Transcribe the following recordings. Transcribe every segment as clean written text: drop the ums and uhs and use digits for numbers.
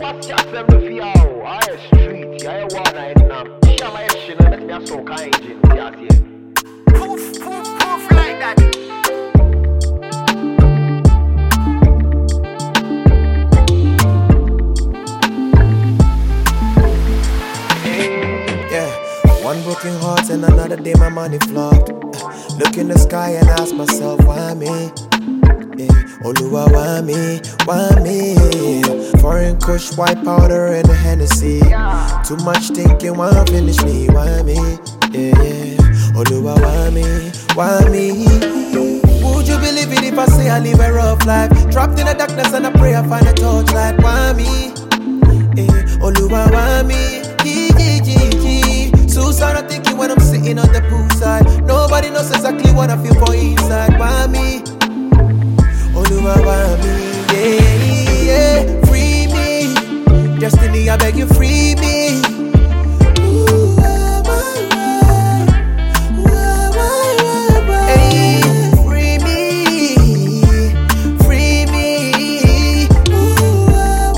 What's just them to feel? I street, I wanna in Shama Shin, let me so kind in the Poof like that. One broken heart and another day my money flopped. Look in the sky and ask myself, why me? Oluwa, why me? Why me? Foreign kush, white powder and a Hennessy. Too much thinking, why finish me? Why me? Oluwa, why me? Why me? Would you believe it if I say I live a rough life? Trapped in the darkness and I pray I find a torchlight. Why me? Oluwa, why me? Suicide thinking when I'm sitting on the poolside. Nobody knows exactly what I feel for inside. Why me? Oluwa, why me? Yeah. Free me. Destiny, I beg you, free me. Ooh, hey, free me. Free me. Ooh,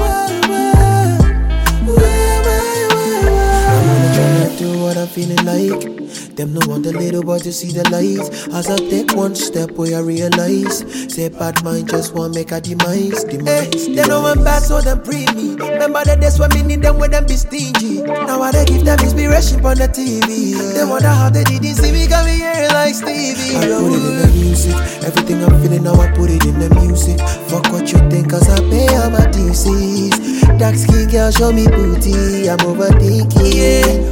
I'm gonna try to do what I'm feeling like. Them no want the little boy to see the light. As I take one step where I realize, say bad mind just want make a demise. They know I'm bad so them pre me. Remember the days when me need them when them be stingy. Now I give them inspiration on the TV. They wonder how they didn't see me got me here like Stevie. I put it in the music. Everything I'm feeling now I put it in the music. Fuck what you think cause I pay all my DCs. Dark skin girl show me booty. I'm overthinking.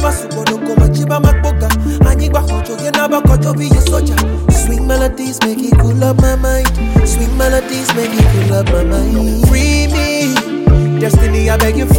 Swing melodies make it cool up my mind. Swing melodies make it cool up my mind. Free me, destiny I beg you.